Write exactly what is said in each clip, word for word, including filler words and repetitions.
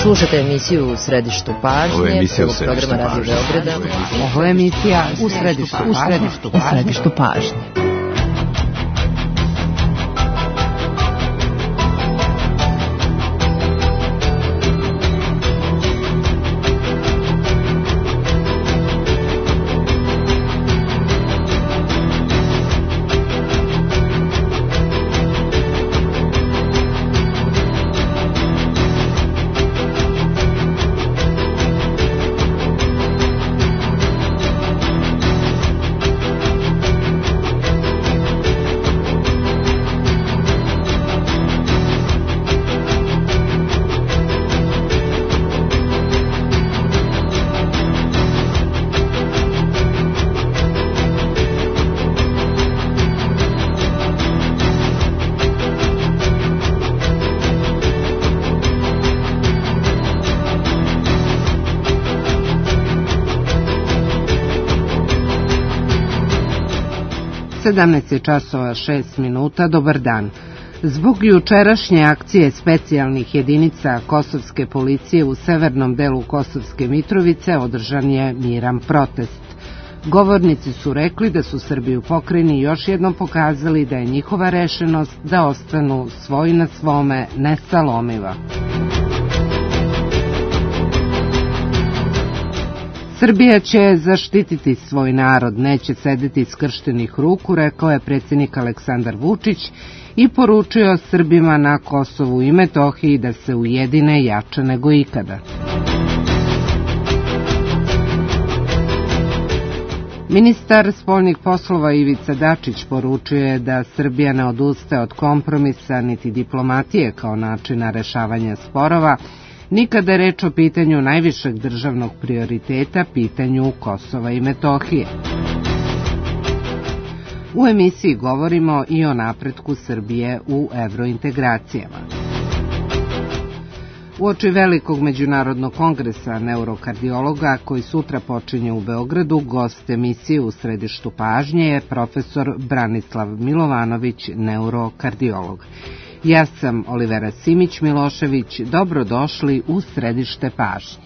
Slušate emisiju U središtu pažnje, prvog programa Radio Beograda. Ovo je emisija U središtu pažnje. U središtu pažnje. sedamnaest je časova šest minuta, dobar dan. Zbog jučerašnje akcije specijalnih jedinica kosovske policije u severnom delu Kosovske Mitrovice održan je miran protest. Govornici su rekli da su Srbi u pokrajini još jednom pokazali da je njihova rešenost da ostanu svoj na svome nesalomiva. Srbija će zaštititi svoj narod, neće sedeti skrštenih ruku, rekao je predsjednik Aleksandar Vučić i poručio Srbima na Kosovu i Metohiji da se ujedine jače nego ikada. Ministar spoljnih poslova Ivica Dačić poručio je da Srbija ne odustaje od kompromisa niti diplomatije kao načina rešavanja sporova, nikada je reč o pitanju najvišeg državnog prioriteta, pitanju Kosova i Metohije. U emisiji govorimo i o napretku Srbije u evrointegracijama. Uoči velikog međunarodnog kongresa neurokardiologa koji sutra počinje u Beogradu, gost emisije U središtu pažnje je profesor Branislav Milovanović, neurokardiolog. Ja sam Olivera Simić-Milošević, dobrodošli u središte pažnje.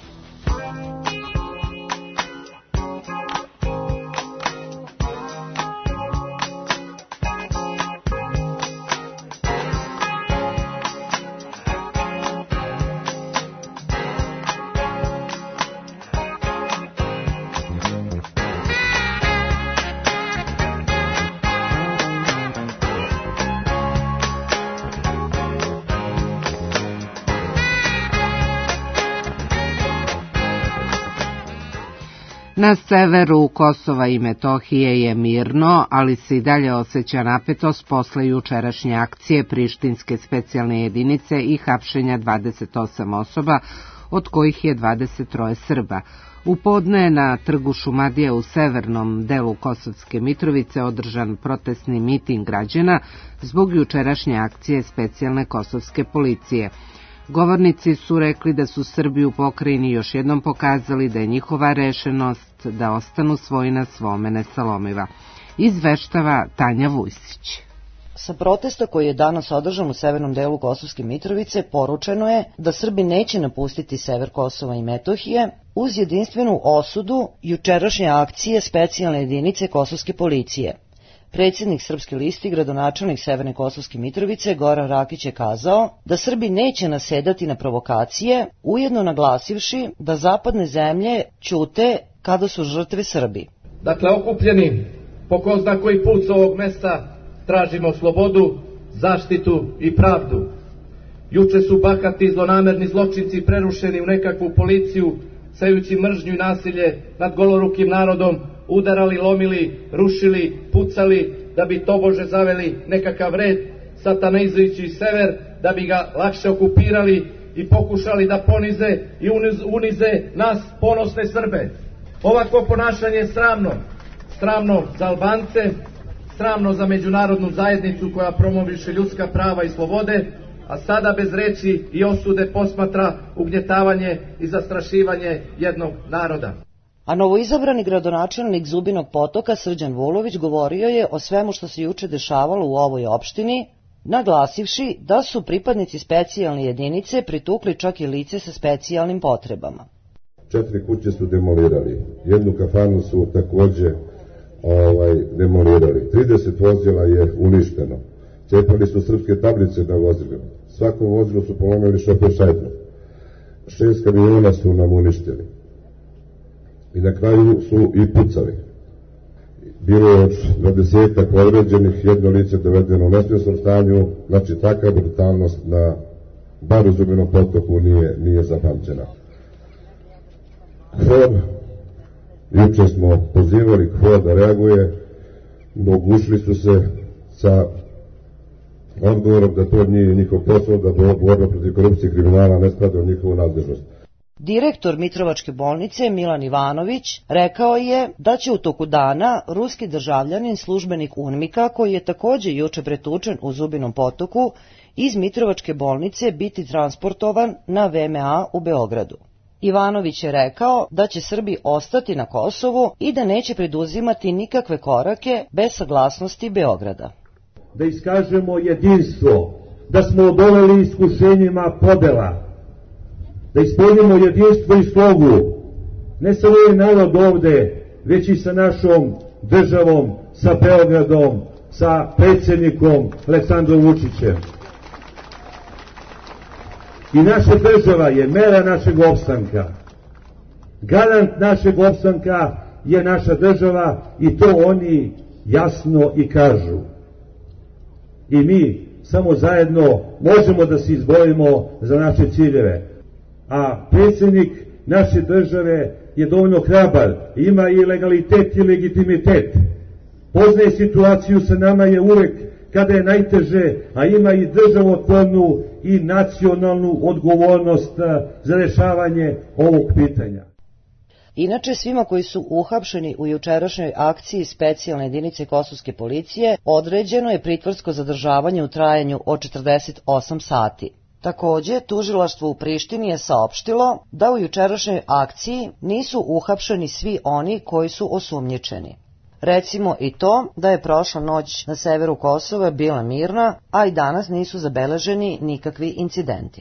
Na severu Kosova i Metohije je mirno, ali se i dalje osjeća napetost posle jučerašnje akcije prištinske specijalne jedinice i hapšenja dvadeset osam osoba, od kojih je dvadeset troje Srba. U podne je na trgu Šumadija u severnom delu Kosovske Mitrovice održan protestni miting građana zbog jučerašnje akcije specijalne kosovske policije. Govornici su rekli da su Srbi u pokrajini još jednom pokazali da je njihova rešenost da ostanu svoji na svome nesalomiva. Izveštava Tanja Vujsić. Sa protesta koji je danas održan u severnom delu Kosovske Mitrovice poručeno je da Srbi neće napustiti sever Kosova i Metohije uz jedinstvenu osudu jučerašnje akcije specijalne jedinice kosovske policije. Predsjednik Srpske listi, gradonačelnik Severne Kosovske Mitrovice, Goran Rakić, je kazao da Srbi neće nasedati na provokacije, ujedno naglasivši da zapadne zemlje ćute kada su žrtve Srbi. Dakle, okupljeni po ko zna koji put s ovog mesta tražimo slobodu, zaštitu i pravdu. Juče su bahati i zlonamerni zločinci prerušeni u nekakvu policiju, sejući mržnju i nasilje nad golorukim narodom, udarali, lomili, rušili, pucali, da bi tobože zaveli nekakav red, satanizujući sever, da bi ga lakše okupirali i pokušali da ponize i unize nas ponosne Srbe. Ovako ponašanje je sramno, sramno za Albance, sramno za međunarodnu zajednicu koja promoviše ljudska prava i slobode, a sada bez reči i osude posmatra ugnjetavanje i zastrašivanje jednog naroda. A novoizabrani gradonačelnik Zubinog Potoka Srđan Vulović govorio je o svemu što se juče dešavalo u ovoj opštini, naglasivši da su pripadnici specijalne jedinice pritukli čak i lice sa specijalnim potrebama. Četiri kuće su demolirali, jednu kafanu su takođe ovaj, demolirali, trideset vozila je uništeno, cepali su srpske tablice na vozilima, svako vozilo su polomili šofer šajbom, šest kamiona su nam uništili i na kraju su i pucali. Bilo je od dvadesetak povređenih, jedno lice dovedeno u nesvjesnom stanju, znači takva brutalnost na bar u Zubinom Potoku nije, nije zapamćena. K F O R, juče smo pozivali K F O R da reaguje, mogušli su se sa odgovorom da to nije njihov posao, da borba protiv korupcije i kriminala ne spada u njihovu nadležnost. Direktor Mitrovačke bolnice Milan Ivanović rekao je da će u toku dana ruski državljanin, službenik UNMIK-a, koji je takođe juče pretučen u Zubinom Potoku, iz Mitrovačke bolnice biti transportovan na V M A u Beogradu. Ivanović je rekao da će Srbi ostati na Kosovu i da neće preduzimati nikakve korake bez saglasnosti Beograda. Da iskažemo jedinstvo, da smo odoleli iskušenjima podela, da ispoljimo jedinstvo i slogu, ne samo ovaj narod ovde, već i sa našom državom, sa Beogradom, sa predsjednikom Aleksandrom Vučićem. I naša država je mera našeg opstanka. Garant našeg opstanka je naša država i to oni jasno i kažu. I mi samo zajedno možemo da se izborimo za naše ciljeve. A predsjednik naše države je dovoljno hrabar, ima i legalitet i legitimitet. Poznaje situaciju, sa nama je uvek kada je najteže, a ima i državotvornu i nacionalnu odgovornost za rešavanje ovog pitanja. Inače, svima koji su uhapšeni u jučerašnjoj akciji specijalne jedinice kosovske policije određeno je pritvorsko zadržavanje u trajanju od četrdeset osam sati. Takođe, tužilaštvo u Prištini je saopštilo da u jučerašnjoj akciji nisu uhapšeni svi oni koji su osumnjičeni. Recimo i to da je prošla noć na severu Kosova bila mirna, a i danas nisu zabeleženi nikakvi incidenti.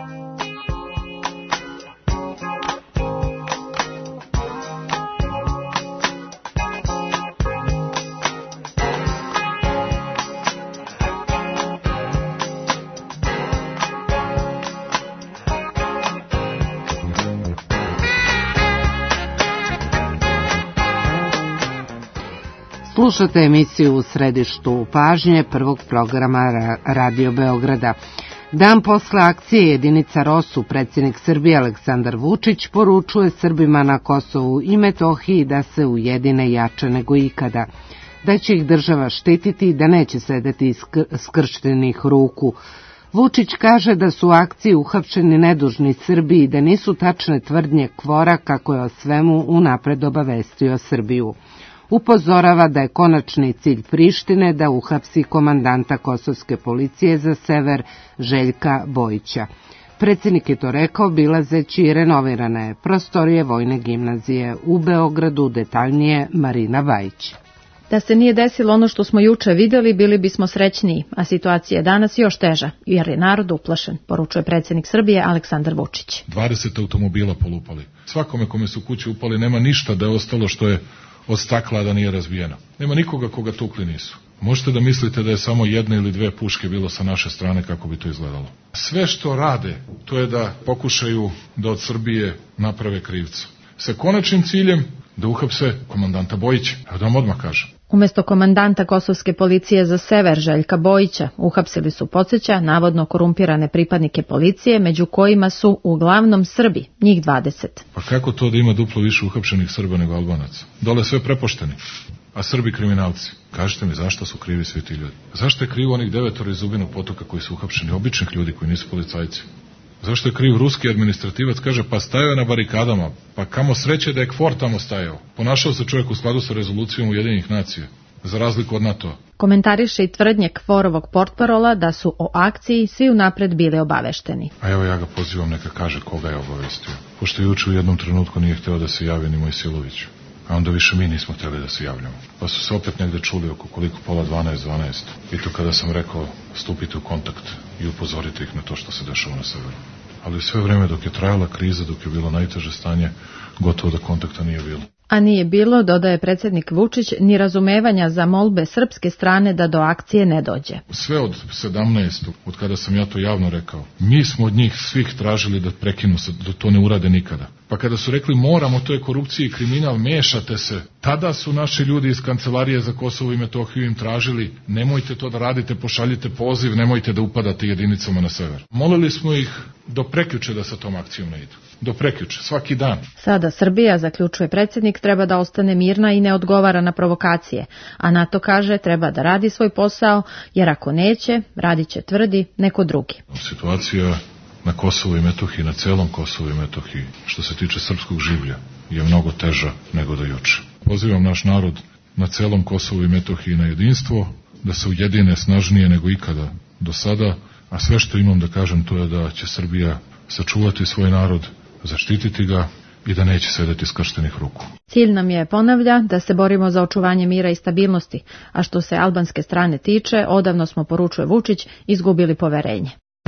Slušate emisiju U središtu pažnje prvog programa Radio Beograda. Dan posle akcije jedinica ROSU predsjednik Srbije Aleksandar Vučić poručuje Srbima na Kosovu i Metohiji da se ujedine jače nego ikada, da će ih država štititi i da neće sedeti skrštenih ruku. Vučić kaže da su u akciji uhapšeni nedužni Srbi i da nisu tačne tvrdnje K F O R-a kako je o svemu unapred obavestio Srbiju. Upozorava da je konačni cilj Prištine da uhapsi komandanta kosovske policije za sever Željka Bojića. Predsjednik je to rekao bilazeći i renovirane prostorije Vojne gimnazije u Beogradu, detaljnije Marina Bajić. Da se nije desilo ono što smo juče videli, bili bismo srećniji, a situacija je danas još teža, jer je narod uplašen, poručuje predsjednik Srbije Aleksandar Vučić. dvadeset automobila polupali. Svakome kome su kuće upali nema ništa da je ostalo što je od stakla da nije razbijeno. Nema nikoga koga tukli nisu. Možete da mislite da je samo jedna ili dve puške bilo sa naše strane kako bi to izgledalo. Sve što rade, to je da pokušaju da od Srbije naprave krivca. Sa konačnim ciljem da uhapse komandanta Bojića. Evo da vam odmah kažem. Umesto komandanta kosovske policije za sever Željka Bojića uhapsili su, podsjeća, navodno korumpirane pripadnike policije, među kojima su uglavnom Srbi, njih dvadeset. Pa kako to da ima duplo više uhapšenih Srba nego Albanaca? Dole sve prepošteni, a Srbi kriminalci. Kažite mi zašto su krivi svi ti ljudi? Zašto je krivo onih devetora iz Zubinog Potoka koji su uhapšeni, običnih ljudi koji nisu policajci? Zašto je kriv ruski administrativac? Kaže, pa stajao je na barikadama, pa kamo sreće da je K F O R tamo stajao. Ponašao se čovjek u skladu sa rezolucijom Ujedinjenih nacija, za razliku od NATO-a. Komentariše i tvrdnje K F O R-ovog portparola da su o akciji svi unapred bili obavešteni. A evo ja ga pozivam neka kaže koga je obavestio, pošto juče u jednom trenutku nije hteo da se javi ni Mojsilović. a onda više mi nismo htjeli da se javljamo. Pa su se opet negde čuli oko koliko pola dvanaest, dvanaest. I to kada sam rekao stupite u kontakt i upozorite ih na to što se dešava na severu. Ali sve vreme dok je trajala kriza, dok je bilo najteže stanje, gotovo da kontakta nije bilo. A nije bilo, dodaje predsjednik Vučić, ni razumevanja za molbe srpske strane da do akcije ne dođe. Sve od sedamnaestog od kada sam ja to javno rekao, mi smo od njih svih tražili da prekinu se, da to ne urade nikada. Pa kada su rekli moramo, to je korupcija i kriminal, mešate se, tada su naši ljudi iz Kancelarije za Kosovo i Metohiju im tražili nemojte to da radite, pošaljite poziv, nemojte da upadate jedinicama na sever. Molili smo ih do prekjuče da sa tom akcijom ne idu. Do prekjuče, svaki dan. Sada Srbija, zaključuje predsjednik, treba da ostane mirna i ne odgovara na provokacije, a NATO kaže treba da radi svoj posao, jer ako neće, radit će, tvrdi, neko drugi. Situacija na Kosovu i Metohiji, na celom Kosovu i Metohiji, što se tiče srpskog življa, je mnogo teža nego do juče. Pozivam naš narod na celom Kosovu i Metohiji na jedinstvo, da se ujedine snažnije nego ikada do sada, a sve što imam da kažem to je da će Srbija sačuvati svoj narod, zaštititi ga i da neće sedeti skrštenih ruku. Cilj nam je, ponavlja, da se borimo za očuvanje mira i stabilnosti, a što se albanske strane tiče, odavno smo, poručuje Vučić, izgubili poverenje.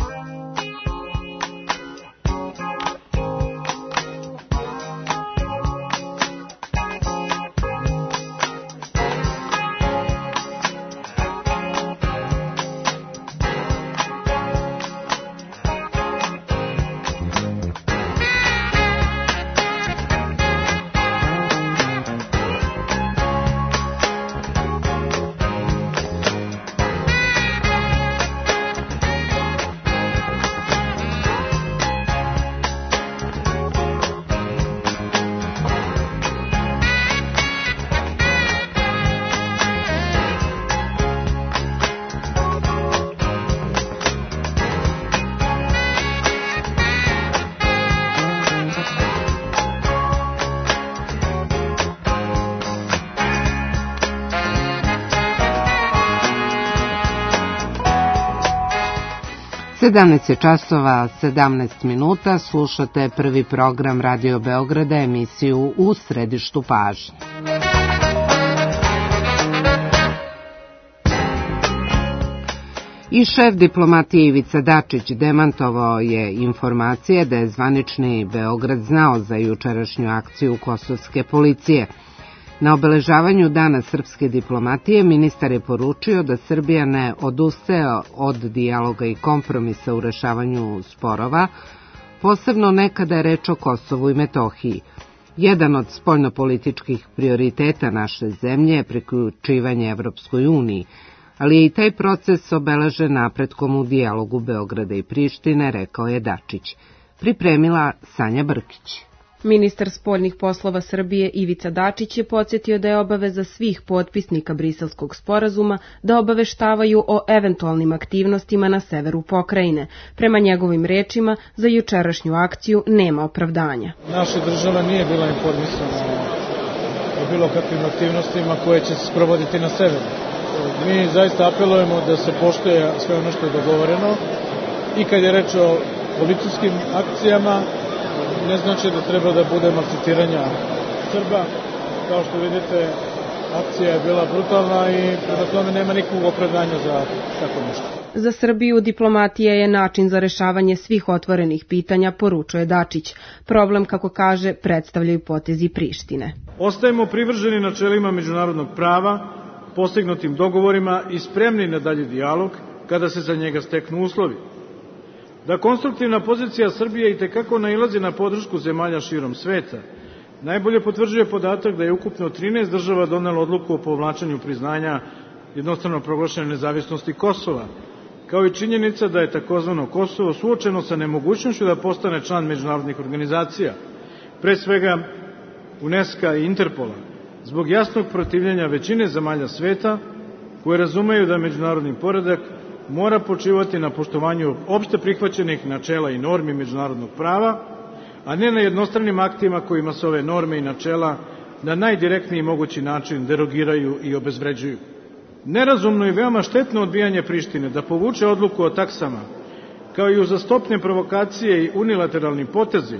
sedamnaest časova sedamnaest minuta, slušate prvi program Radio Beograda, emisiju U središtu pažnje. I šef diplomatije Ivica Dačić demantovao je informacije da je zvanični Beograd znao za jučerašnju akciju kosovske policije. Na obeležavanju Dana srpske diplomatije ministar je poručio da Srbija ne odustaje od dijaloga i kompromisa u rešavanju sporova, posebno nekada je reč o Kosovu i Metohiji. Jedan od spoljnopolitičkih prioriteta naše zemlje je priključivanje Evropskoj uniji, ali je i taj proces obeležen napretkom u dijalogu Beograda i Prištine, rekao je Dačić. Pripremila Sanja Brkić. Ministar spoljnih poslova Srbije Ivica Dačić je podsjetio da je obaveza svih potpisnika Briselskog sporazuma da obaveštavaju o eventualnim aktivnostima na severu pokrajine. Prema njegovim rečima, za jučerašnju akciju nema opravdanja. Naša država nije bila informisana o bilo kakvim aktivnostima koje će se sprovoditi na severu. Mi zaista apelujemo da se poštuje sve ono što je dogovoreno i kad je reč o policijskim akcijama, ne znači da treba da bude maltretiranja Srba. Kao što vidite, akcija je bila brutalna i prema tome nema nikakvog opravdanja za tako nešto. Za Srbiju diplomatija je način za rešavanje svih otvorenih pitanja, poručuje Dačić. Problem, kako kaže, predstavljaju potezi Prištine. Ostajemo privrženi načelima međunarodnog prava, postignutim dogovorima i spremni na dalji dijalog kada se za njega steknu uslovi. Da konstruktivna pozicija Srbije i tekako nailazi na podršku zemalja širom sveta, najbolje potvrđuje podatak da je ukupno trinaest država donelo odluku o povlačenju priznanja jednostrano proglašene nezavisnosti Kosova, kao i činjenica da je takozvano Kosovo suočeno sa nemogućnošću da postane član međunarodnih organizacija, pre svega UNESCO i Interpola, zbog jasnog protivljenja većine zemalja sveta koje razumeju da međunarodni poredak mora počivati na poštovanju opšte prihvaćenih načela i normi međunarodnog prava, a ne na jednostranim aktima kojima se ove norme i načela na najdirektniji mogući način derogiraju i obezvređuju. Nerazumno i veoma štetno odbijanje Prištine da povuče odluku o taksama, kao i uzastopne provokacije i unilateralni potezi,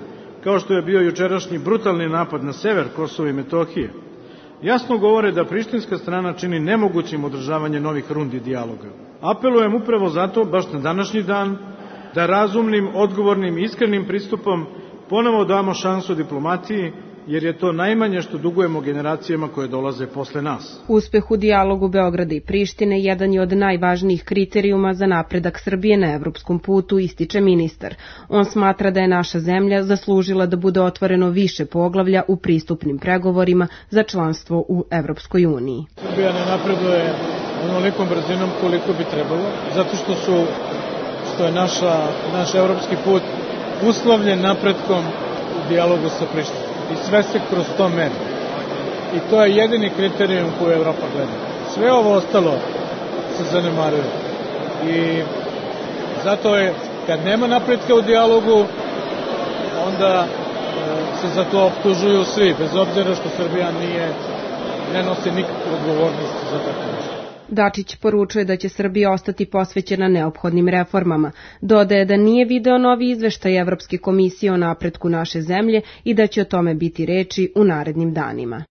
kao što je bio jučerašnji brutalni napad na sever Kosova i Metohije, jasno govore da prištinska strana čini nemogućim održavanje novih rundi dijaloga. Apelujem upravo zato, baš na današnji dan, da razumnim, odgovornim i iskrenim pristupom ponovo damo šansu diplomatiji, jer je to najmanje što dugujemo generacijama koje dolaze posle nas. Uspeh u dijalogu Beograda i Prištine jedan je od najvažnijih kriterijuma za napredak Srbije na evropskom putu, ističe ministar. On smatra da je naša zemlja zaslužila da bude otvoreno više poglavlja u pristupnim pregovorima za članstvo u Evropskoj uniji. Srbija ne napreduje onolikom brzinom koliko bi trebalo, zato što su što je naša, naš evropski put uslovljen napretkom u dijalogu sa Prištinom. I sve se kroz to meri. I to je jedini kriterijum koji Evropa gleda. Sve ovo ostalo se zanemaruje. I zato je, kad nema napretka u dijalogu, onda e, se za to optužuju svi, bez obzira što Srbija nije, ne nosi nikakvu odgovornost za tako nešto. Dačić poručuje da će Srbija ostati posvećena neophodnim reformama. Dodaje da nije video novi izveštaj Evropske komisije o napretku naše zemlje i da će o tome biti reči u narednim danima.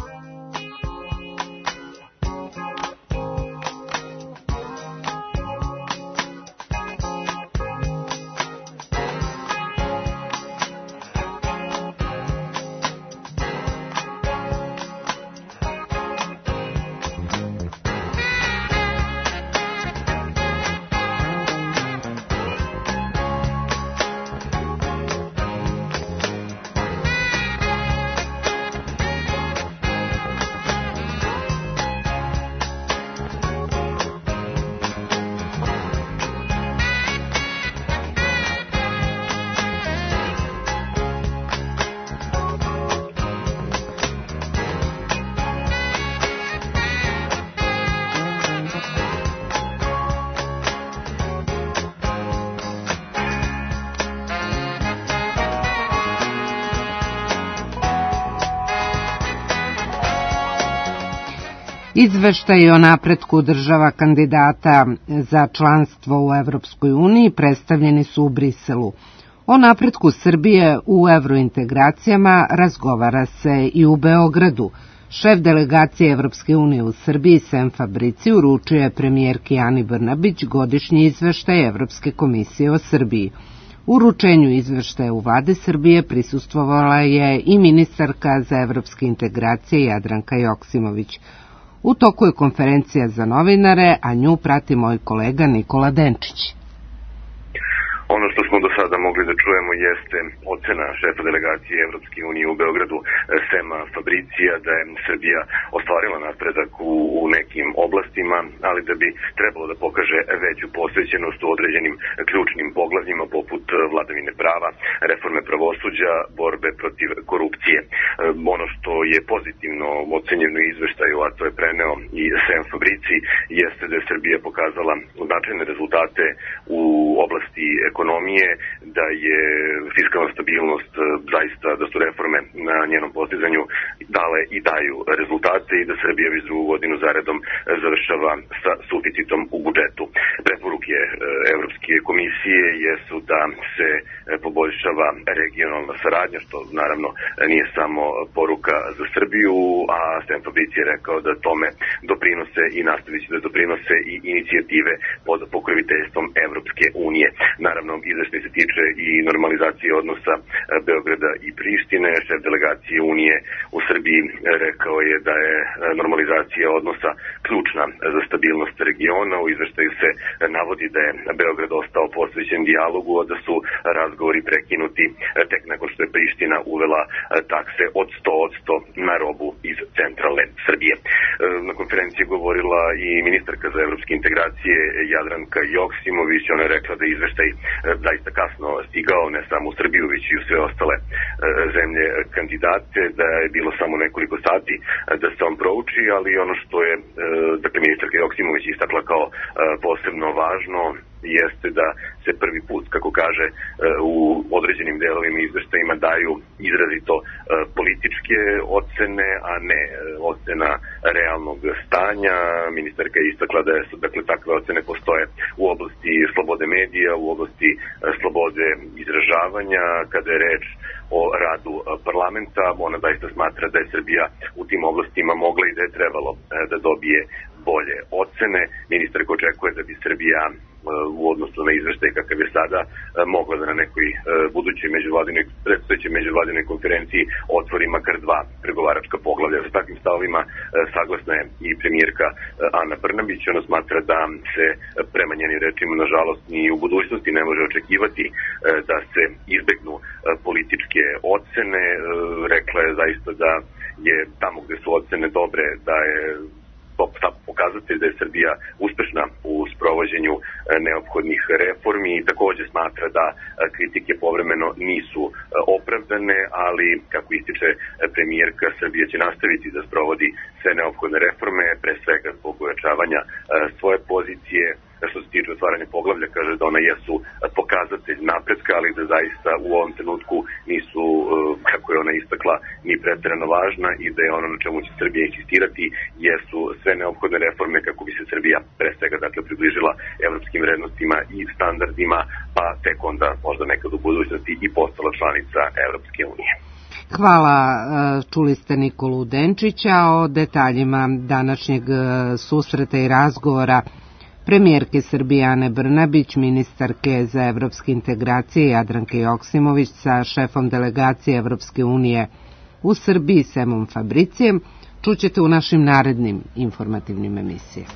Izveštaj o napretku država kandidata za članstvo u Evropskoj uniji predstavljeni su u Briselu. O napretku Srbije u evrointegracijama razgovara se i u Beogradu. Šef delegacije Evropske unije u Srbiji Sem Fabrici uručio je premijerki Ani Brnabić godišnji izveštaj Evropske komisije o Srbiji. Uručenju izveštaja u vlade Srbije prisustvovala je i ministarka za evropske integracije Jadranka Joksimović. U toku je konferencija za novinare, a nju prati moj kolega Nikola Denčić. Ono što smo do sada mogli da čujemo jeste ocena šefa delegacije Evropske unije u Beogradu Sema Fabricija da je Srbija ostvarila napredak u, u nekim oblastima, ali da bi trebalo da pokaže veću posvećenost u određenim ključnim poglavljima poput vladavine prava, reforme pravosuđa, borbe protiv korupcije. Ono što je pozitivno ocenjeno u izveštaju, a to je preneo i Sem Fabrici, jeste da je Srbija pokazala značajne rezultate u oblasti ekonomije, da je fiskalna stabilnost zaista, da su reforme na njenom postizanju dale i daju rezultate i da Srbija već drugu godinu zaredom završava sa suficitom u budžetu. Preporuke Evropske komisije jesu da se poboljšava regionalna saradnja, što naravno nije samo poruka za Srbiju, a Sem Fabrici je rekao da tome doprinose i nastavit će da doprinose i inicijative pod pokroviteljstvom Evropske unije. Naravno, izveštaj se tiče i normalizacije odnosa Beograda i Prištine. Šef delegacije Unije u Srbiji rekao je da je normalizacija odnosa ključna za stabilnost regiona. U izveštaju se navodi da je Beograd ostao posvećen dijalogu, a da su razgovori prekinuti tek nakon što je Priština uvela takse od sto posto na robu iz centralne Srbije. Na konferenciji govorila i ministarka za evropske integracije Jadranka Joksimović. Ona je rekla da je izveštaj zaista kasno stigao ne samo u Srbiju, već i u sve ostale zemlje kandidate, da je bilo samo nekoliko sati da se on prouči, ali ono što je dakle ministarka Joksimović istakla kao posebno važno jeste da se prvi put, kako kaže, u određenim delovima izveštajima daju izrazito političke ocene, a ne ocena realnog stanja. Ministarka je istakla da je, dakle, takve ocene postoje u oblasti slobode medija, u oblasti slobode izražavanja. Kada je reč o radu parlamenta, ona zaista smatra da je Srbija u tim oblastima mogla i da je trebalo da dobije bolje ocene. Ministarka očekuje da bi Srbija u odnosu na izveštaj kakav je sada mogla da na nekoj budućoj međuvladinoj, predstojećoj međuvladinoj konferenciji otvori makar dva pregovaračka poglavlja. Sa takvim stavovima saglasna je i premijerka Ana Brnabić. Ona smatra da se prema njenim rečima nažalost ni u budućnosti ne može očekivati da se izbegnu političke ocene. Rekla je zaista da je tamo gde su ocene dobre, da je pokazatelj da je Srbija uspešna u sprovođenju neophodnih reformi i takođe smatra da kritike povremeno nisu opravdane, ali kako ističe premijerka, Srbija će nastaviti da sprovodi sve neophodne reforme, pre svega zbog ojačavanja svoje pozicije. Što se tiče otvaranja poglavlja, kaže da ona jesu pokazatelj napretka, ali da zaista u ovom trenutku nisu, kako je ona istakla, ni preterano važna i da je ono na čemu će Srbija insistirati jesu sve neophodne reforme kako bi se Srbija pre svega, dakle, približila evropskim vrednostima i standardima, pa tek onda možda nekad u budućnosti i postala članica Evropske unije. Hvala, čuli ste Nikolu Denčića o detaljima današnjeg susreta i razgovora premijerke Srbije Ane Brnabić, ministarke za evropske integracije Jadranke Joksimović sa šefom delegacije Evropske unije u Srbiji Semom Fabricijem, čućete u našim narednim informativnim emisijama.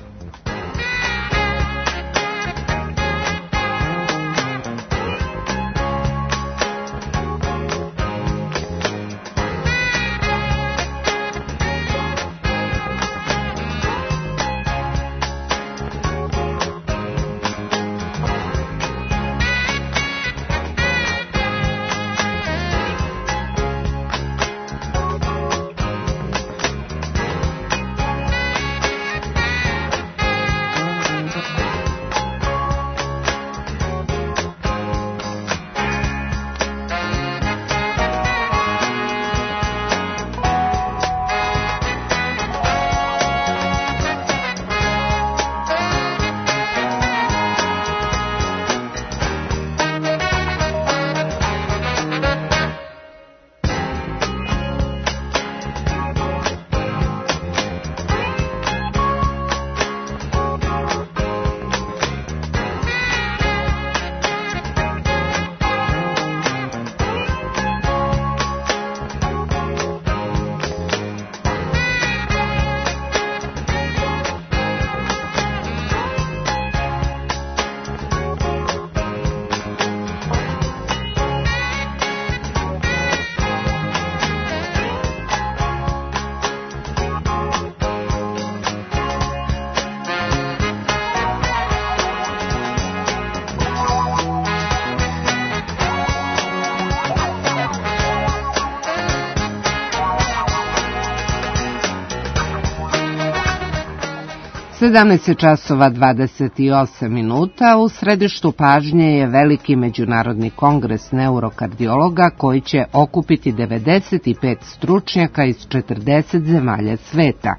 sedamnaest časova dvadeset osam minuta. U središtu pažnje je veliki međunarodni kongres neurokardiologa koji će okupiti devedeset pet stručnjaka iz četrdeset zemalja sveta.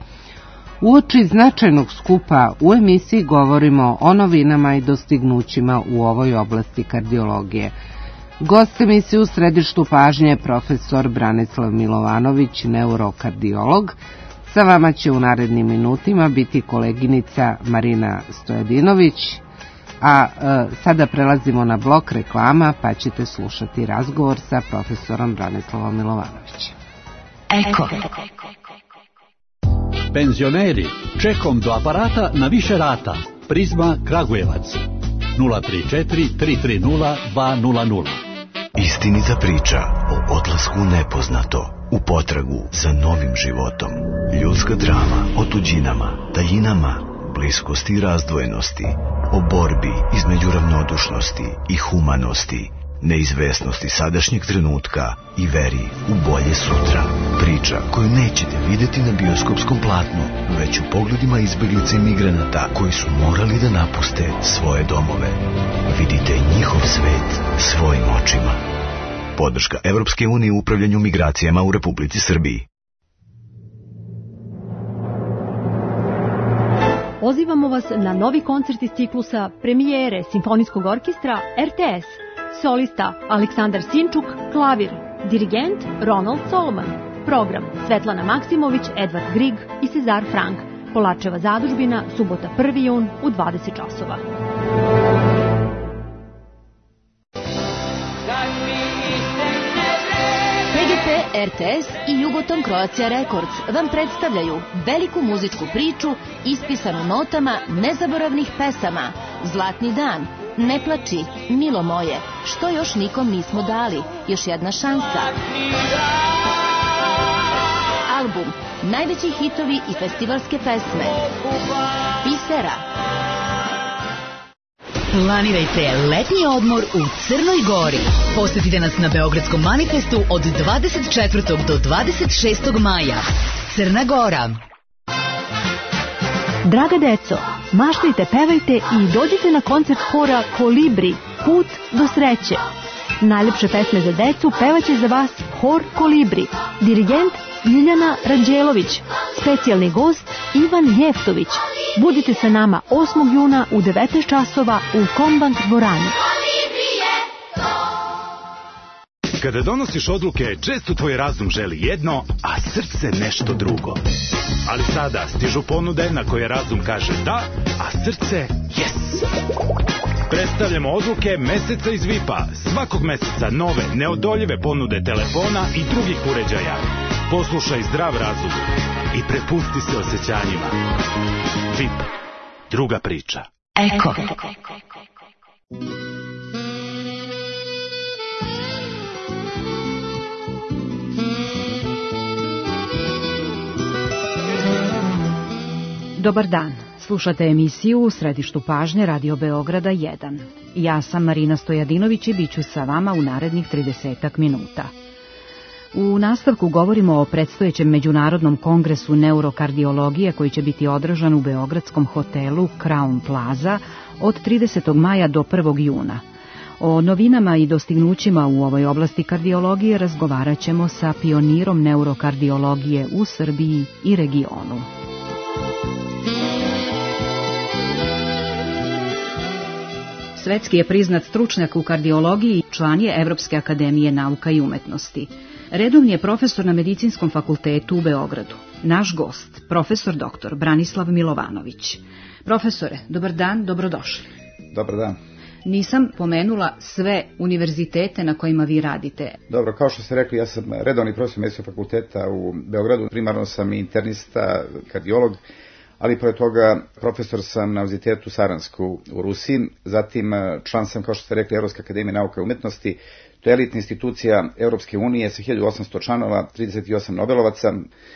Uoči značajnog skupa u emisiji govorimo o novinama i dostignućima u ovoj oblasti kardiologije. Gost emisije u središtu pažnje je profesor Branislav Milovanović, neurokardiolog. Sa vama će u narednim minutima biti koleginica Marina Stojadinović, a e, sada prelazimo na blok reklama pa ćete slušati razgovor sa profesorom Branislavom Milovanovićem. Eko. Penzioneri, čekom do aparata na više rata. Prizma Kragujevac. nula tri četiri tri tri nula dva nula nula. Istinita priča o odlasku u nepoznato, u potragu za novim životom. Ljudska drama o tuđinama, daljinama, bliskosti i razdvojenosti, o borbi između ravnodušnosti i humanosti. neizvesnosti sadašnjeg trenutka i veri u bolje sutra. Priča koju nećete vidjeti na bioskopskom platnu, već u pogledima izbeglica i migranata koji su morali da napuste svoje domove. Vidite njihov svet svojim očima. Podrška Evropske unije u upravljanju migracijama u Republici Srbiji. Pozivamo vas na novi koncert iz ciklusa premijere Simfonijskog orkestra R T S. Solista Aleksandar Sinčuk, klavir. Dirigent Ronald Solomon. Program Svetlana Maksimović, Edvard Grig i Cezar Frank. Polačeva zadužbina, subota prvi jun u dvadeset časova. P G P, R T S i Jugoton Croatia Records vam predstavljaju veliku muzičku priču ispisanu notama nezaboravnih pesama. Zlatni dan, Ne plači, Milo moje, Što još nikom nismo dali, Još jedna šansa. Album, najveći hitovi i festivalske pesme. Pisera. Planirajte letnji odmor u Crnoj Gori. Posetite nas na Beogradskom manifestu od dvadeset četvrtog do dvadeset šestog maja. Crna Gora. Draga deco, maštajte, pevajte i dođite na koncert hora Kolibri, Put do sreće. Najlepše pesme za decu pevaće za vas hor Kolibri. Dirigent Ljiljana Ranđelović. Specijalni gost Ivan Jeftović. Budite sa nama osmog juna u devetnaest časova u Kombank dvorani. Kada donosiš odluke, često tvoj razum želi jedno, a srce nešto drugo. Ali sada stižu ponude na koje razum kaže da, a srce yes. Predstavljamo odluke meseca iz V I P-a. Svakog meseca nove, neodoljive ponude telefona i drugih uređaja. Poslušaj zdrav razum i prepusti se osjećanjima. V I P. Druga priča. Eko. Dobar dan, slušate emisiju U središtu pažnje Radio Beograda jedan. Ja sam Marina Stojadinović i bit ću sa vama u narednih tridesetak minuta. U nastavku govorimo o predstojećem Međunarodnom kongresu neurokardiologije koji će biti održan u beogradskom hotelu Crown Plaza od tridesetog maja do prvog juna. O novinama i dostignućima u ovoj oblasti kardiologije razgovarat ćemo sa pionirom neurokardiologije u Srbiji i regionu. Svetski je priznat stručnjak u kardiologiji, član je Evropske akademije nauka i umetnosti. Redovni je profesor na Medicinskom fakultetu u Beogradu. Naš gost, profesor doktor Branislav Milovanović. Profesore, dobar dan, dobrodošli. Dobar dan. Nisam pomenula sve univerzitete na kojima vi radite. Dobro, kao što ste rekli, ja sam redovni profesor Medicinskog fakulteta u Beogradu. Primarno sam internista, kardiolog, ali pored toga profesor sam na Univerzitetu Saransku u Rusiji, zatim član sam, kao što ste rekli, Evropske akademije nauka i umetnosti. To je elitna institucija Europske unije sa hiljadu osamsto članova, trideset osam Nobelovaca,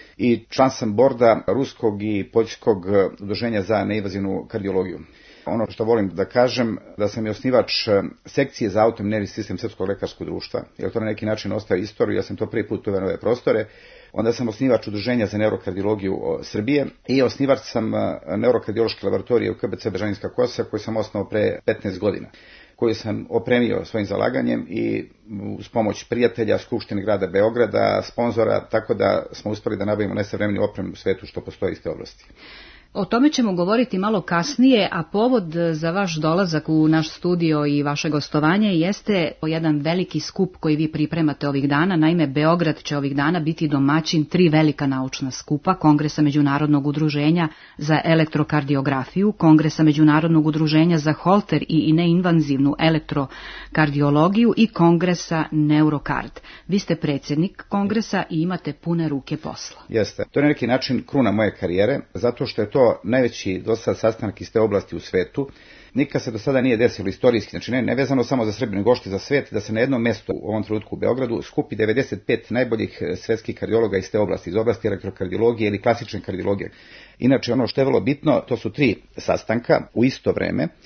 i član sam borda Ruskog i Poljskog udruženja za neinvazivnu kardiologiju. Ono što volim da kažem, da sam i osnivač sekcije za autonomni nervni sistem Srpskog lekarskog društva, jer to na neki način ostaje istoriju, ja sam to prvi put uveo na ove prostore. Onda sam osnivač udruženja za neurokardiologiju Srbije i osnivač sam neurokardiološke laboratorije u K B C Bežanijska Kosa, koju sam osnovao pre petnaest godina, koju sam opremio svojim zalaganjem i uz pomoć prijatelja, Skupštine grada Beograda, sponzora, tako da smo uspeli da nabavimo najsavremenu opremu u svetu što postoji iz te oblasti. O tome ćemo govoriti malo kasnije, a povod za vaš dolazak u naš studio i vaše gostovanje jeste jedan veliki skup koji vi pripremate ovih dana. Naime, Beograd će ovih dana biti domaćin tri velika naučna skupa: Kongresa Međunarodnog udruženja za elektrokardiografiju, Kongresa Međunarodnog udruženja za holter i neinvazivnu elektrokardiologiju i Kongresa Neurokard. Vi ste predsjednik kongresa i imate pune ruke posla. Jeste. To je na neki način kruna moje karijere, zato što je to najveći do sada sastanak iz te oblasti u svetu. Nikad se do sada nije desilo istorijski, znači ne, ne vezano samo za Srbiju, nego gošti za svet, da se na jednom mjestu u ovom trenutku u Beogradu skupi devedeset pet najboljih svetskih kardiologa iz te oblasti, iz oblasti elektrokardiologije ili klasične kardiologije. Inače, ono što je vrlo bitno, to su tri sastanka u isto vreme.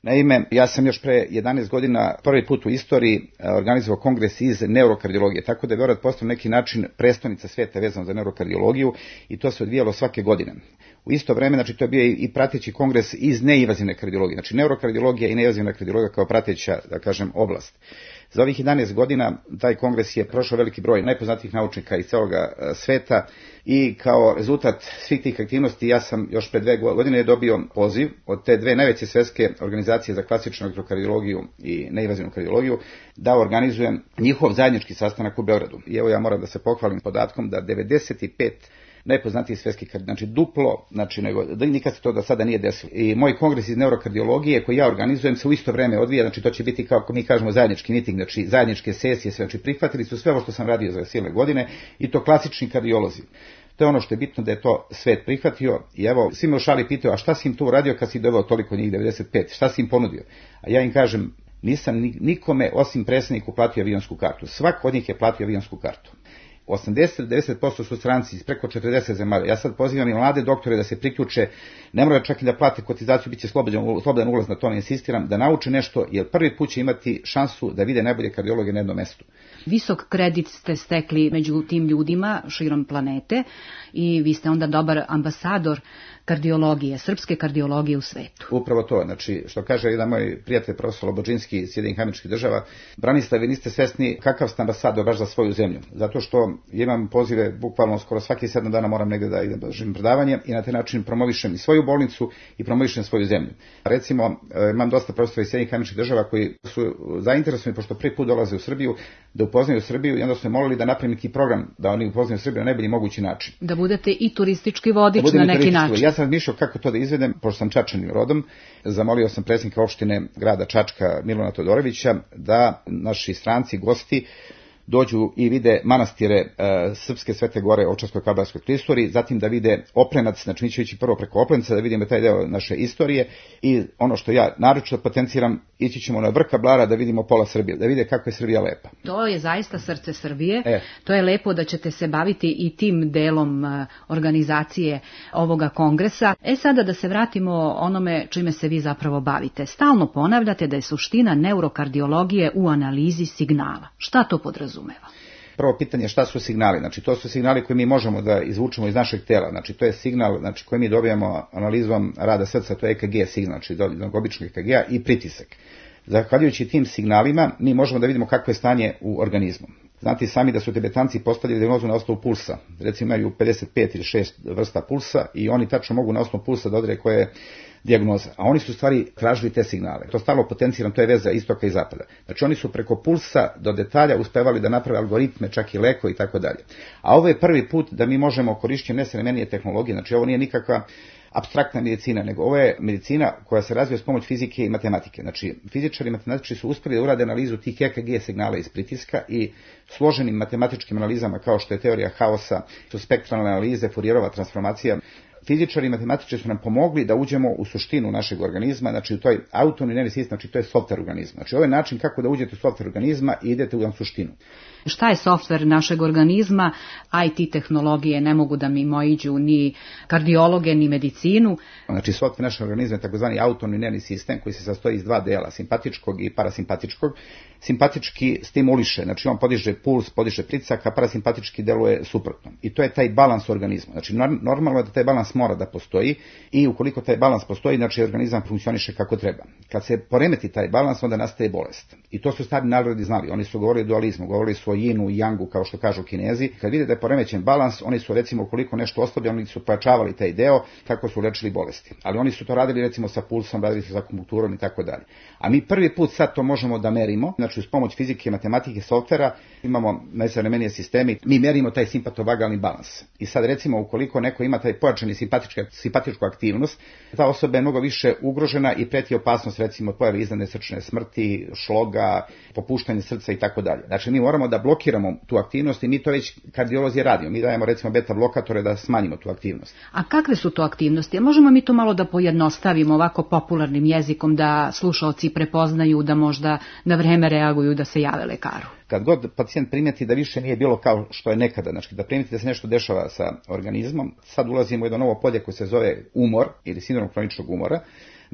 Naime, ja sam još pre jedanaest godina prvi put u istoriji organizovao kongres iz neurokardiologije, tako da je Beograd postao neki način prestonica sveta vezano za neurokardiologiju i to se odvijalo svake godine. U isto vreme, znači, to je bio i prateći kongres iz neinvazivne kardiologije, znači neurokardiologija i neinvazivna kardiologija kao prateća, da kažem, oblast. Za ovih jedanaest godina taj kongres je prošao veliki broj najpoznatijih naučnika iz celoga sveta i kao rezultat svih tih aktivnosti ja sam još pre dve godine dobio poziv od te dve najveće svetske organizacije za klasičnu elektrokardiologiju i neinvazivnu kardiologiju da organizujem njihov zajednički sastanak u Beogradu. I evo ja moram da se pohvalim podatkom da devedeset pet najpoznatiji svetski kardiolog, znači duplo, znači nego, nikad se to do sada nije desilo. I moj kongres iz neurokardiologije koji ja organizujem se u isto vreme odvija, znači to će biti kao mi kažemo zajednički miting, znači zajedničke sesije, sve, znači prihvatili su sve ovo što sam radio za silne godine i to klasični kardiolozi. To je ono što je bitno da je to svet prihvatio i evo, svi me u šali pitaju, a šta si im to uradio kad si doveo toliko njih, devedeset pet, šta si im ponudio? A ja im kažem, nisam nikome osim predsjedniku platio avionsku kartu, svako od njih je platio avionsku kartu. osamdeset do devedeset posto su stranci iz preko četrdeset zemalja. Ja sad pozivam i mlade doktore da se priključe, ne moraju čak i da plate kotizaciju, bit će slobodan, slobodan ulaz, na tome insistiram, da nauče nešto, jer prvi put će imati šansu da vide najbolje kardiologe na jednom mestu. Visok kredit ste stekli među tim ljudima širom planete i vi ste onda dobar ambasador kardiologije, srpske kardiologije u svetu. Upravo to, znači, što kaže jedan moj prijatelj profesor Lobođinski iz Sjedinjenih Američkih Država, Branislav, vi niste svesni kakav ste ambasador baš za svoju zemlju, zato što imam pozive, bukvalno skoro svaki sedam dana moram negdje da idem da držim predavanje i na taj način promovišem i svoju bolnicu i promovišem svoju zemlju. Recimo, imam dosta profesora iz Sjedinjenih Američkih Država koji su zainteresovani, pošto prvi put dolaze u Srbiju, da upoznaju Srbiju i onda su me molili da napravim neki program da oni upoznaju Srbiju na najbolji mogući način. Da budete i turistički vodič na neki način. Ja sam razmišljao kako to da izvedem, pošto sam Čačanin rodom, zamolio sam predsjednika opštine grada Čačka Milana Todorovića da naši stranci, gosti, dođu i vide manastire e, Srpske Svete Gore Ovčarsko-Kablarskoj klisuri, zatim da vide Oplenac, znači mi ćemo ići prvo preko Oplenca da vidimo taj deo naše istorije i ono što ja naročito potenciram, ići ćemo na vrh Kablara da vidimo pola Srbije, da vide kako je Srbija lepa. To je zaista srce Srbije, e. To je lepo da ćete se baviti i tim delom organizacije ovoga kongresa. E sada da se vratimo onome čime se vi zapravo bavite. Stalno ponavljate da je suština neurokardiologije u analizi signala. Šta to podrazumeva? Prvo pitanje, šta su signali? Znači, to su signali koje mi možemo da izvučemo iz našeg tela. Znači, to je signal, znači, koji mi dobijamo analizom rada srca, to je E K G signal, znači običnog E K G-a i pritisak. Zahvaljujući tim signalima, mi možemo da vidimo kakvo je stanje u organizmu. Znate sami da su Tibetanci postavili dijagnozu na osnovu pulsa. Recimo imaju pedeset pet ili šest vrsta pulsa i oni tačno mogu na osnovu pulsa da odrede koje je dijagnoza. A oni su stvari tražili te signale. To stalno potenciram, to je veza istoka i zapada. Znači oni su preko pulsa do detalja uspevali da naprave algoritme, čak i leko i tako dalje. A ovo je prvi put da mi možemo korišćenjem nesavremenije tehnologije, znači ovo nije nikakva apstraktna medicina, nego ovo je medicina koja se razvija s pomoć fizike i matematike. Znači, fizičari i matematičari su uspjeli da urade analizu tih E K G signala iz pritiska i složenim matematičkim analizama kao što je teorija haosa, su spektralne analize, Fourierova transformacija. Fizičari i matematičari su nam pomogli da uđemo u suštinu našeg organizma, znači u toj autonomni nervni sistem, znači to je softver organizma. Znači ovo je način kako da uđete u softver organizma i idete u suštinu. Šta je softver našeg organizma? I T tehnologije ne mogu da mi moiđu ni kardiologe, ni medicinu. Znači softver našeg organizma je takozvani autonomni nervni sistem koji se sastoji iz dva dela, simpatičkog i parasimpatičkog. Simpatički stimuliše, znači on podiže puls, podiže pritisak, a parasimpatički deluje suprotno. I to je taj balans organizma. Znači normalno je da taj balans mora da postoji i ukoliko taj balans postoji, znači organizam funkcioniše kako treba. Kad se poremeti taj balans, onda nastaje bolest. I to su stari narodi znali. Oni su govorili o dualizmu, govorili su o yinu i yangu, kao što kažu Kinezi. Kad vide da je poremećen balans, oni su recimo ukoliko nešto oslabi, oni su pojačavali taj deo, tako su lečili bolesti. Ali oni su to radili recimo sa pulsom, radili su sa akupunkturom i tako dalje. A mi prvi put sad to možemo da merimo, znači uz pomoć fizike, matematike, softvera, imamo najsavremenije sistemi, mi merimo taj simpatovagalni balans. I sad recimo ukoliko neko ima taj pojačani simpatičku aktivnost, ta osoba je mnogo više ugrožena i preti opasnost recimo od pojave iznenadne srčane smrti, šloga, popuštanje srca i tako dalje. Znači mi moramo da blokiramo tu aktivnost i mi to već kardiolozi radimo. Mi dajemo recimo beta blokatore da smanjimo tu aktivnost. A kakve su to aktivnosti? Možemo mi to malo da pojednostavimo ovako popularnim jezikom da slušaoci prepoznaju, da možda na vreme reaguju da se jave lekaru? Kad god pacijent primeti da više nije bilo kao što je nekada, znači da primeti da se nešto dešava sa organizmom, sad ulazimo u jedno novo polje koje se zove umor ili sindrom kroničnog umora.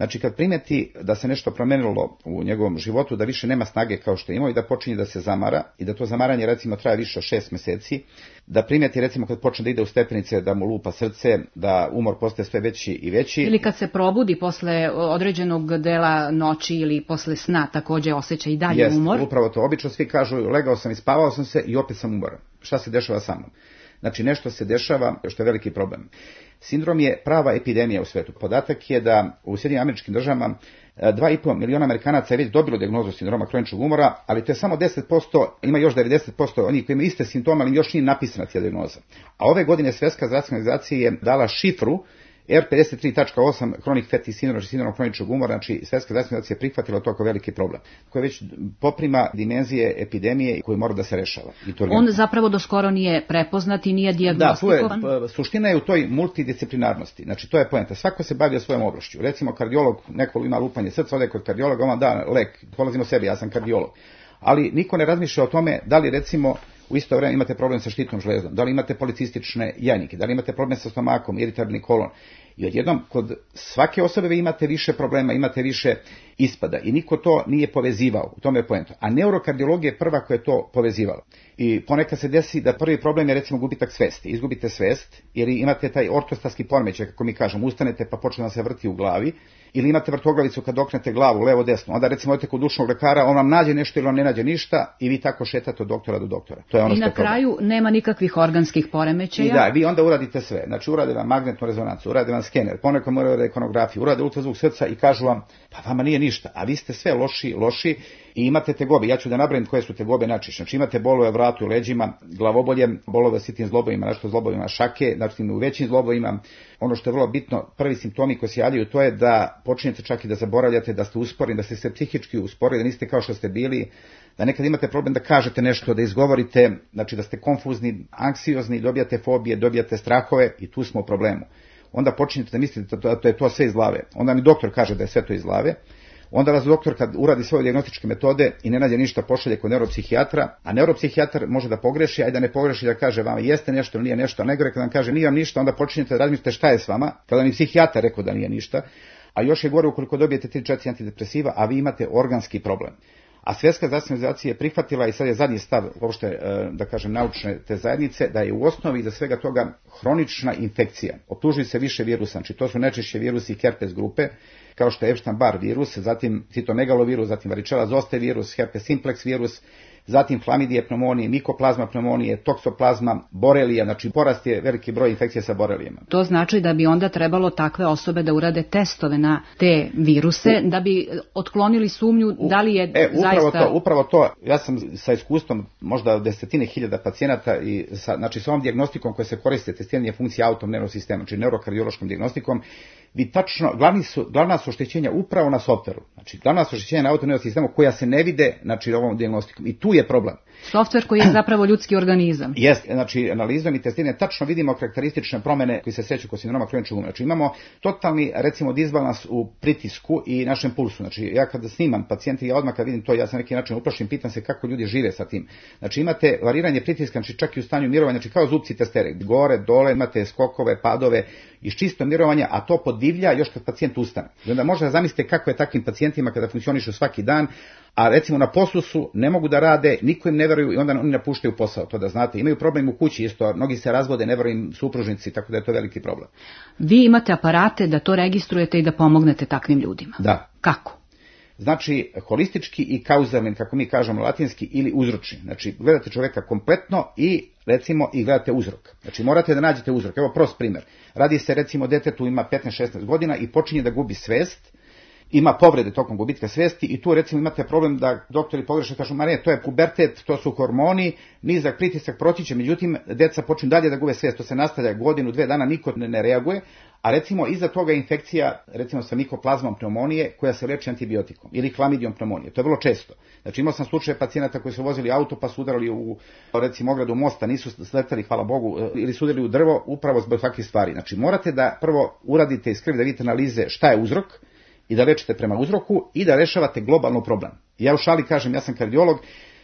Znači kad primeti da se nešto promenilo u njegovom životu, da više nema snage kao što je imao i da počinje da se zamara i da to zamaranje recimo traje više od šest meseci, da primeti recimo kad počne da ide u stepenice da mu lupa srce, da umor postaje sve veći i veći. Ili kad se probudi posle određenog dela noći ili posle sna takođe osjeća i dalje Jest, umor. Upravo to, obično svi kažu legao sam i spavao sam se i opet sam umoran. Šta se dešava sa mnom? Znači nešto se dešava što je veliki problem. Sindrom je prava epidemija u svetu. Podatak je da u Sjedinjenim Američkim Državama dva i po miliona Amerikanaca je već dobilo dijagnozu sindroma hroničnog umora, ali to je samo deset posto, ima još devedeset posto onih koji imaju iste simptome, ali još nije napisana ta dijagnoza. A ove godine Svjetska zdravstvena organizacija je dala šifru R pedeset tri tačka osam Chronic Fatty Syndrome, sindrom hroničnog umora, znači Svjetska zdravstvena organizacija je prihvatila to kao veliki problem, koji već poprima dimenzije epidemije koji mora da se rešava. I to On zapravo do skoro nije prepoznat i nije dijagnostikovan. Da, tu je, suština je u toj multidisciplinarnosti, znači to je poenta. Svako se bavi o svojom oblašću. Recimo kardiolog, neko ima lupanje srca, ode kod kardiologa, on da lek, polazimo sebi, ja sam kardiolog. Ali niko ne razmišlja o tome da li recimo u isto vrijeme imate problem sa štitnom žlezdom, da li imate policistične jajnike, da li imate problem sa stomakom, iritabilni kolon. I odjednom, kod svake osobe vi imate više problema, imate više ispada i niko to nije povezivao, u tome je poenta. A neurokardiologija je prva koja je to povezivala. I ponekad se desi da prvi problem je recimo gubitak svesti. Izgubite svest jer imate taj ortostatski poremećaj, kako mi kažemo, ustanete pa počne da se vrti u glavi, ili imate vrtoglavicu kad oknete glavu levo desno. Onda recimo odete kod dušnog lekara, on vam nađe nešto ili on ne nađe ništa i vi tako šetate od doktora do doktora. To je ono I što na kraju problem. Nema nikakvih organskih poremećaja. I da, vi onda uradite sve. Znači urade vam magnetnu rezonancu, urade vam skener, ponekad moraju da ikonografiju, urade ultrazvuk srca i kažu vam pa vama nije ništa, a vi ste sve loši, loši i imate tegobe. Ja ću da nabrojim koje su tegobe najčešće. Znači imate bolove vratu i leđima, glavobolje, bolove sitnim zglobovima, nešto zglobovima šake, znači u većim zglobovima. Ono što je vrlo bitno, prvi simptomi koji se javljaju, to je da počinjete čak i da zaboravljate, da ste usporeni, da ste se psihički usporili, da niste kao što ste bili, da nekad imate problem da kažete nešto, da izgovorite, znači da ste konfuzni, anksiozni, dobijate fobije, dobijate strahove i tu smo u problemu. Onda počinjete da mislite da to je to sve iz glave. Onda mi doktor kaže da je sve to iz glave. Onda vas doktor kad uradi svoje dijagnostičke metode i ne nađe ništa pošalje kod neuropsihijatra, a neuropsihijatar može da pogreši, a i da ne pogreši da kaže vama jeste nešto ili nije nešto, a negore kad vam kaže nije vam ništa, onda počinjete da razmišljate šta je s vama, kada mi psihijatar rekao da nije ništa, a još je gore ukoliko dobijete tri četiri antidepresiva, a vi imate organski problem. A Svjetska zdravstvena organizacija je prihvatila i sad je zadnji stav uopšte, da kažem, naučne te zajednice, da je u osnovi iza svega toga hronična infekcija. Optužuju se više virusa, znači to su najčešće virusi herpes grupe, kao što je Epstein-Barr virus, zatim citomegalovirus, zatim varicella zoster virus, herpes simplex virus, zatim chlamidije pneumonije, mikoplazma pneumonije, toksoplazma, borelija, znači porast je veliki broj infekcija sa borelijama. To znači da bi onda trebalo takve osobe da urade testove na te viruse, da bi otklonili sumnju da li je e, upravo zaista... To, upravo to, ja sam sa iskustvom možda desetine hiljada pacijenata i sa, znači sa ovom dijagnostikom koja se koriste, testiranje funkcije autonomnog nervnog sistema, znači neurokardiološkom dijagnostikom, vi tačno, glavni su, glavna su oštećenja upravo na softveru, znači glavna su oštećenja na autonomnom nervnom sistemu koja se ne vide, znači ovom dijagnostikom i tu je problem. Softver koji je zapravo ljudski organizam. Jeste, znači analizom i testiranjem tačno vidimo karakteristične promjene koji se sreću kod sindroma hroničnog umora. Znači imamo totalni, recimo, disbalans u pritisku i našem pulsu. Znači ja kada snimam pacijente, ja odmah kad vidim to, ja sam neki način uplašim, pitam se kako ljudi žive sa tim. Znači imate variranje pritiska, znači čak i u stanju mirovanja, znači kao zupci testere, gore, dole, imate skokove, padove iz čisto mirovanja, a to podivlja još kad pacijent ustane. I onda možda zamislite kako je takvim pacijentima kada funkcionišu svaki dan, a recimo na poslu su, ne mogu da rade, niko im ne veruju i onda oni napuštaju posao, to da znate. Imaju problem u kući isto, mnogi se razvode, ne veruju im supružnici, tako da je to veliki problem. Vi imate aparate da to registrujete i da pomognete takvim ljudima. Da. Kako? Znači, holistički i kauzalni, kako mi kažemo latinski, ili uzročni. Znači, gledate čovjeka kompletno i, recimo, i gledate uzrok. Znači, morate da nađete uzrok. Evo prost primjer. Radi se, recimo, detetu ima petnaest šesnaest godina i počinje da gubi svest, ima povrede tokom gubitka svesti i tu recimo imate problem da doktori pogreše, kažu, ma ne, to je pubertet, to su hormoni, nizak pritisak proći će, međutim, deca počnu dalje da gube svest, to se nastavlja godinu, dve dana, niko ne, ne reaguje, a recimo iza toga je infekcija, recimo sa mikoplazmom pneumonije, koja se leči antibiotikom, ili chlamidijom pneumonije, to je vrlo često. Znači imao sam slučaje pacijenata koji su vozili auto pa su udarali u, recimo, ogradu mosta, nisu sletali, hvala Bogu, ili su udarili u drvo, upravo zbog takvih stvari. Znači morate da prvo uradite iz krvi, da vidite analize šta je uzrok, i da lečite prema uzroku i da rešavate globalno problem. Ja u šali kažem, ja sam kardiolog,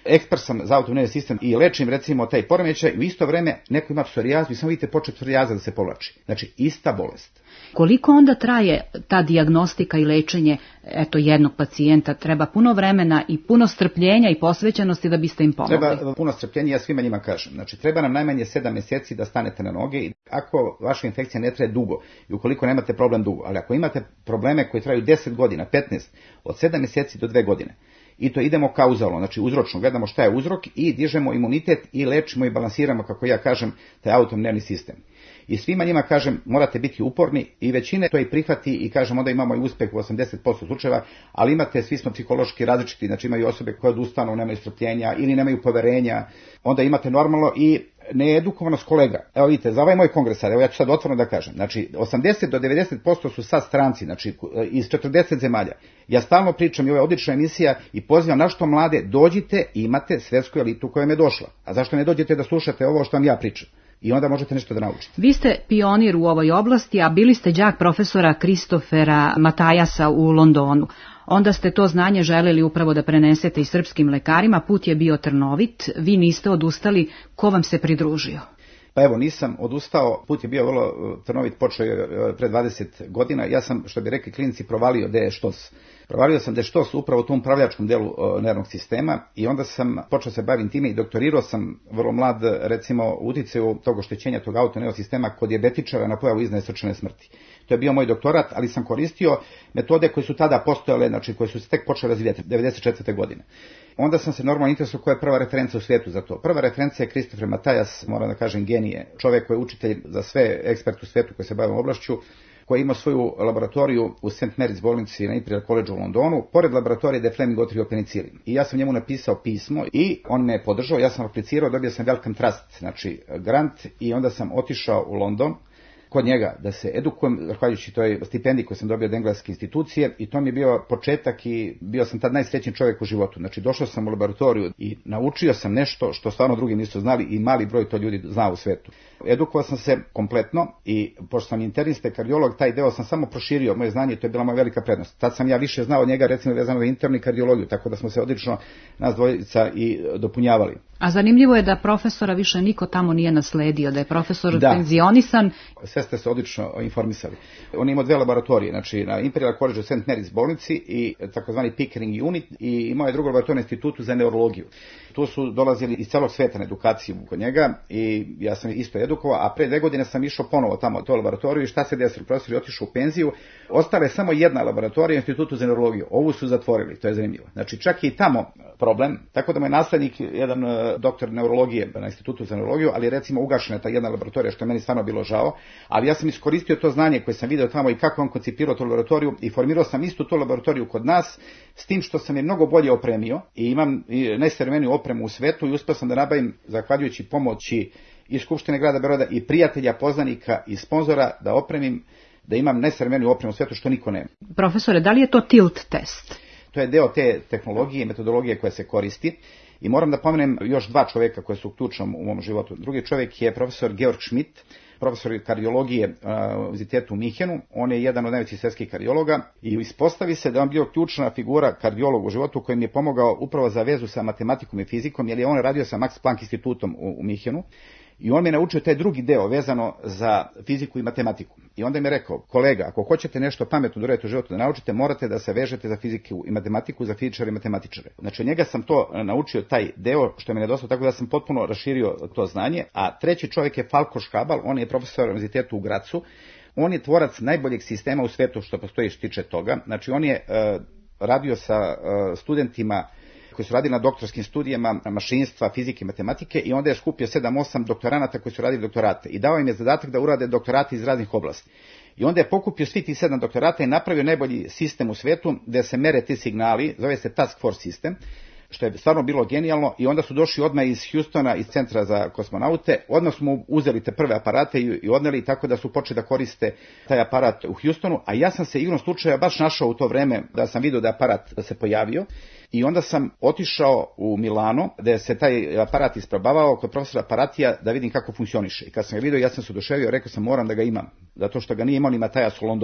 ekspert sam za autonomni sistem i lečim recimo taj poremećaj, u isto vreme neko ima psorijazu i samo vidite počet psorijaza da se povlači. Znači, ista bolest. Koliko onda traje ta dijagnostika i lečenje eto jednog pacijenta? Treba puno vremena i puno strpljenja i posvećenosti da biste im pomogli. Treba puno strpljenja, ja svima njima kažem. Znači, treba nam najmanje sedam mjeseci da stanete na noge i ako vaša infekcija ne traje dugo i ukoliko nemate problem dugo, ali ako imate probleme koji traju deset godina, petnaest, od sedam mjeseci do dve godine, i to idemo kauzalno, znači uzročno, gledamo šta je uzrok i dižemo imunitet i lečimo i balansiramo, kako ja kažem, taj autonomni sistem. I svima njima kažem, morate biti uporni i većine to i prihvati i kažem, onda imamo i uspeh u osamdeset posto slučajeva, ali imate, svi smo psihološki različiti, znači imaju osobe koje odustanu, nemaju strpljenja ili nemaju poverenja, onda imate normalno i needukovanost kolega. Evo vidite, za ovaj moj kongres sad, evo ja ću sad otvoreno da kažem, znači osamdeset do devedeset posto su sad stranci, znači iz četrdeset zemalja. Ja stalno pričam i ovo je odlična emisija i pozivam na što mlade, dođite i imate svetsku elitu koja vam je došla. A zašto ne dođete da slušate ovo što vam ja pričam? I onda možete nešto da naučite. Vi ste pionir u ovoj oblasti, a bili ste đak profesora Kristofera Matajasa u Londonu. Onda ste to znanje želeli upravo da prenesete i srpskim lekarima, put je bio trnovit, vi niste odustali, ko vam se pridružio? Pa evo, nisam odustao, put je bio vrlo trnovit, počeo je pre dvadeset godina, ja sam, što bi rekli klinici, provalio gde je štos. Provalio sam da je štos upravo u tom upravljačkom delu nervnog sistema i onda sam počeo se baviti time i doktorirao sam vrlo mlad, recimo, uticaju tog oštećenja tog autonomnog sistema kod dijabetičara na pojavu iznenadne srčane smrti. To je bio moj doktorat, ali sam koristio metode koje su tada postojale, znači koje su se tek počele razvijati devedeset četvrte godine. Onda sam se normalno interesuo koja je prva referenca u svijetu za to. Prva referenca je Christopher Matajas, moram da kažem genije, čovjek koji je učitelj za sve, ekspert u svijetu koji se bavi oblašću, koji ima svoju laboratoriju u Saint Mary's bolnici na Imperial College u Londonu, pored laboratorije da je Fleming otkrio penicilin. I ja sam njemu napisao pismo i on me je podržao, ja sam aplicirao, dobio sam Wellcome Trust, znači grant, i onda sam otišao u London kod njega da se edukujem, zahvaljujući toj stipendiji koju sam dobio od engleske institucije, i to mi je bio početak i bio sam tad najsrećniji čovjek u životu. Znači došao sam u laboratoriju i naučio sam nešto što stvarno drugi nisu znali i mali broj to ljudi zna u svetu. Edukovao sam se kompletno i pošto sam internista i kardiolog, taj deo sam samo proširio moje znanje i to je bila moja velika prednost. Tad sam ja više znao od njega, recimo vezano za internu i kardiologiju, tako da smo se odlično nas dvojica i dopunjavali. A zanimljivo je da profesora više niko tamo nije nasledio, da je profesor da. penzionisan. Sve ste se odlično informisali. On je imao dve laboratorije, znači na Imperial College u Saint Mary's bolnici i takozvani Pickering unit, i imao je drugu laboratoriju na institutu za neurologiju. Tu su dolazili iz celog sveta na edukaciju kod njega i ja sam isto edukovao, a pre dve godine sam išao ponovo tamo u tu laboratoriju i šta se desilo? Profesor je otišao u penziju, ostala je samo jedna laboratorija u institutu za neurologiju. Ovu su zatvorili, to je zanimljivo. Znači čak i tamo problem, tako da moj naslednik, jedan doktor neurologije na institutu za neurologiju, ali recimo ugašena ta jedna laboratorija, što je meni stvarno bilo žao, ali ja sam iskoristio to znanje koje sam video tamo i kako on koncipirao tu laboratoriju i formirao sam istu tu laboratoriju kod nas, s tim što sam je mnogo bolje opremio i imam najsavremeniju opremu u svetu i uspio sam da nabavim, zahvaljujući pomoći i Skupštine grada Beograda i prijatelja, poznanika i sponzora, da opremim, da imam najsavremeniju opremu u svetu što niko nema. Profesore, da li je to tilt test? To je deo te tehnologije i metodologije koja se koristi. I moram da pomenem još dva čovjeka koji su ključnom u mom životu. Drugi čovjek je profesor Georg Schmidt, profesor kardiologije u Univerzitetu u Minhenu. On je jedan od najvećih svjetskih kardiologa i ispostavi se da on bio ključna figura kardiolog u životu koji mi je pomogao upravo za vezu sa matematikom i fizikom, jer je on radio sa Max Planck institutom u, u Minhenu. I on mi je naučio taj drugi deo vezano za fiziku i matematiku. I onda mi je rekao, kolega, ako hoćete nešto pametno da uradite u životu da naučite, morate da se vežete za fiziku i matematiku, za fizičare i matematičare. Znači od njega sam to naučio, taj deo što mi je nedostao, tako da sam potpuno raširio to znanje. A treći čovjek je Falko Škabal, on je profesor na Univerzitetu u Gracu. On je tvorac najboljeg sistema u svetu što postoji što tiče toga. Znači on je uh, radio sa uh, studentima koji su radili na doktorskim studijama mašinstva, fizike i matematike, i onda je skupio sedam osam doktoranata koji su radili doktorate i dao im je zadatak da urade doktorate iz raznih oblasti. I onda je pokupio svi ti sedam doktorata i napravio najbolji sistem u svetu gdje se mere ti signali, zove se Task Force sistem, što je stvarno bilo genijalno. I onda su došli odmah iz Houstona, iz Centra za kosmonaute, odmah smo uzeli te prve aparate i, i odneli, tako da su počeli da koriste taj aparat u Houstonu, a ja sam se igrom slučaja baš našao u to vreme da sam vidio da aparat da se pojavio. I onda sam otišao u Milano, gdje se taj aparat isprobavao kod profesora Paratija da vidim kako funkcioniše. I kad sam ga vidio, ja sam se oduševio, rekao sam moram da ga imam, zato što ga nije imao ni Matajas u Londonu.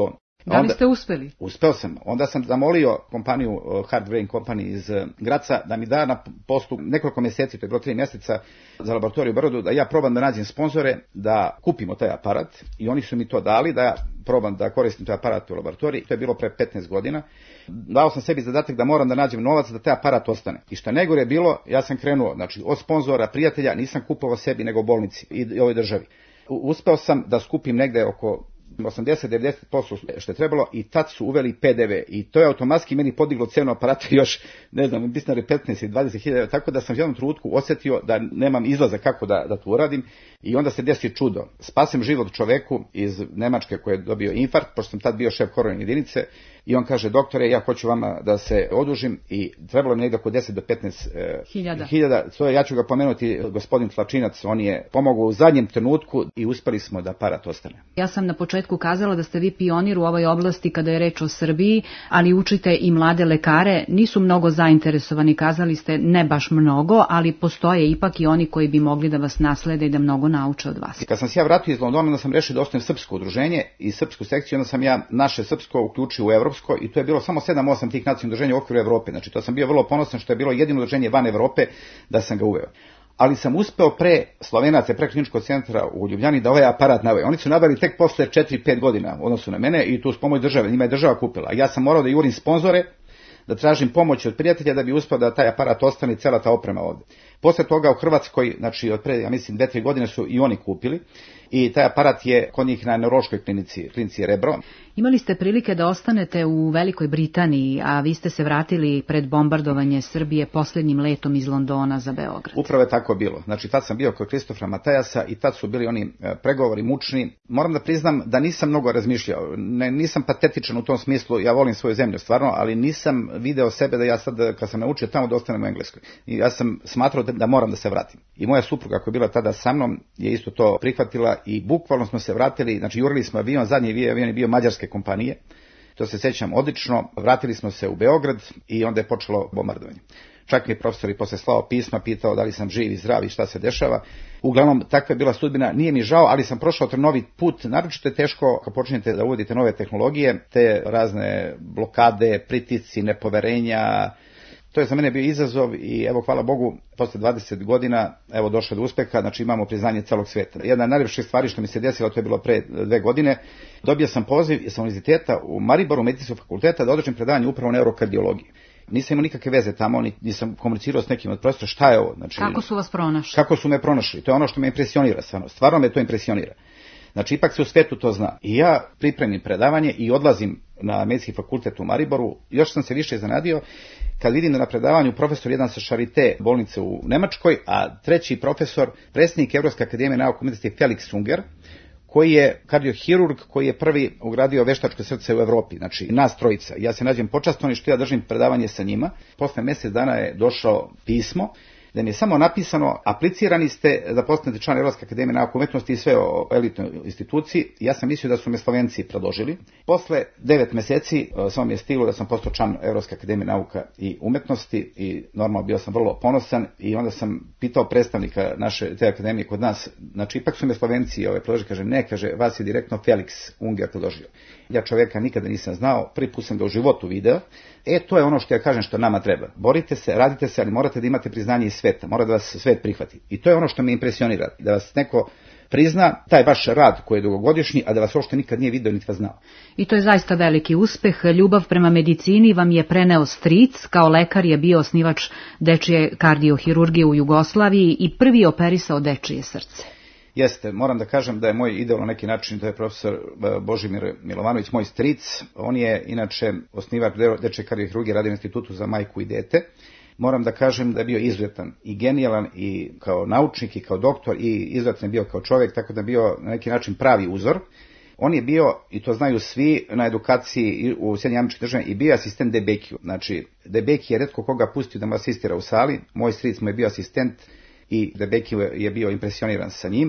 Da li ste uspeli? Uspeo sam. Onda sam zamolio kompaniju Hard Brain Company iz Graca da mi da na poslu nekoliko mjeseci, to je bilo tri mjeseca, za laboratoriju u Beogradu, da ja probam da nađem sponzore, da kupimo taj aparat i oni su mi to dali, da ja probam da koristim taj aparat u laboratoriji. To je bilo pre petnaest godina. Dao sam sebi zadatak da moram da nađem novac da taj aparat ostane. I što najgore je bilo, ja sam krenuo, znači od sponzora, prijatelja, nisam kupovao sebi nego bolnici i ovoj državi. Uspeo sam da skupim negde oko osamdeset do devedeset posto što je trebalo i tad su uveli P D V i to je automatski meni podiglo cenu aparata još, ne znam, mislim da petnaest ili dvadeset hiljada, tako da sam u jednom trenutku osjetio da nemam izlaza kako da, da to uradim i onda se desi čudo. Spasem život čoveku iz Nemačke koji je dobio infarkt, pošto sam tad bio šef koronarne jedinice i on kaže, doktore, ja hoću vama da se odužim i trebalo mi negdje oko deset do petnaest hiljada. To je, ja ću ga pomenuti, gospodin Tlačinac, on je pomogao u zadnjem trenutku i uspeli smo da aparat ostane. Ja sam na početku kazala da ste vi pionir u ovoj oblasti kada je reč o Srbiji, ali učite i mlade lekare, nisu mnogo zainteresovani, kazali ste ne baš mnogo, ali postoje ipak i oni koji bi mogli da vas naslede i da mnogo nauče od vas. Kad sam se ja vratio iz Londona, onda sam rešio da ostanem srpsko udruženje i srpsku sekciju, onda sam ja naše srpsko uključio u evropsko i to je bilo samo sedam osam tih nacionalnih udruženja u okviru Evrope. Znači to sam bio vrlo ponosan što je bilo jedino udruženje van Evrope da sam ga uveo. Ali sam uspeo pre Slovenaca, pre kliničkog centra u Ljubljani da ovaj aparat nabavim. Oni su nabavili tek posle četiri pet godina u odnosu na mene i tu s pomoć države, njima je država kupila. Ja sam morao da jurim sponzore, da tražim pomoć od prijatelja da bi uspeo da taj aparat ostane i cela ta oprema ovde. Posle toga u Hrvatskoj, znači od pre, ja mislim, dve tri godine su i oni kupili i taj aparat je kod njih na neurološkoj klinici, klinici Rebro. Imali ste prilike da ostanete u Velikoj Britaniji, a vi ste se vratili pred bombardovanje Srbije posljednjim letom iz Londona za Beograd. Upravo je tako bilo. Znači tad sam bio kod Kristofra Matajasa i tad su bili oni pregovori mučni. Moram da priznam da nisam mnogo razmišljao. Ne, nisam patetičan u tom smislu, ja volim svoju zemlju stvarno, ali nisam video sebe da ja sad kad sam naučio tamo da ostanem u Engleskoj. I ja sam smatrao da moram da se vratim. I moja supruga koja je bila tada sa mnom je isto to prihvatila i bukvalno smo se vratili, znači jurili smo avion, zadnji avion je bio mađarske kompanije, to se sećam odlično, vratili smo se u Beograd i onda je počelo bombardovanje. Čak mi profesor i posle slao pisma, pitao da li sam živ i zdrav i šta se dešava. Uglavnom, takva je bila sudbina, nije mi žao, ali sam prošao trnovit put, naročito je teško kad počinjete da uvodite nove tehnologije, te razne blokade, pritisci, nepoverenja. To je za mene bio izazov i evo, hvala Bogu, posle dvadeset godina, evo, došlo do uspeha, znači imamo priznanje celog sveta. Jedna od najljepših stvari što mi se desila, to je bilo pre dve godine, dobio sam poziv sa univerziteta u Mariboru, medicinskog fakulteta, da održim predavanje upravo o neurokardiologiji. Nisam imao nikakve veze tamo, nisam komunicirao s nekim od profesora, šta je ovo? Znači, kako su vas pronašli? Kako su me pronašli, to je ono što me impresionira, stvarno, stvarno me to impresionira. Znači, ipak se u svetu to zna. I ja pripremim predavanje i odlazim na medicinski fakultet u Mariboru. Još sam se više iznenadio kad vidim da na predavanju profesor jedan sa Charité bolnice u Nemačkoj, a treći profesor, predsjednik Evropske akademije nauka i umetnosti Felix Unger, koji je kardiohirurg, koji je prvi ugradio veštačko srce u Evropi, znači nas trojica. Ja se nađem počastvovani što ja držim predavanje sa njima. Posle mjesec dana je došao pismo da mi je samo napisano, aplicirani ste da postanete član Evropske akademije nauka i umetnosti i sve o elitnoj instituciji. Ja sam mislio da su me Slovenci predložili. Posle devet mjeseci samo mi je stiglo da sam postao član Evropske akademije nauka i umetnosti i normalno bio sam vrlo ponosan i onda sam pitao predstavnika naše te akademije kod nas, znači ipak su me Slovenci ovaj, predložili, kaže ne, kaže vas je direktno Felix Unger predložio. Ja čovjeka nikada nisam znao, prvi put sam ga u životu video. E, to je ono što ja kažem što nama treba. Borite se, radite se, ali morate da imate priznanje iz sveta, mora da vas svet prihvati. I to je ono što me impresionira, da vas neko prizna, taj vaš rad koji je dugogodišnji, a da vas uopšte nikad nije video niti vas znao. I to je zaista veliki uspeh. Ljubav prema medicini vam je preneo stric, kao lekar je bio osnivač dečije kardiohirurgije u Jugoslaviji i prvi operisao dečije srce. Jeste, moram da kažem da je moj idol na neki način, to je profesor Božimir Milovanović, moj stric. On je inače osnivač dečje kardiohirurgije, radio u institutu za majku i dete. Moram da kažem da je bio izuzetan i genijalan i kao naučnik i kao doktor i izuzetan je bio kao čovjek, tako da je bio na neki način pravi uzor. On je bio, i to znaju svi, na edukaciji u Sjedinjenim Američkim Državama i bio asistent Debekiju. Znači, Debeki je retko koga pustio da mu asistira u sali, moj stric mu je bio asistent i Debeki je bio impresioniran sa njim.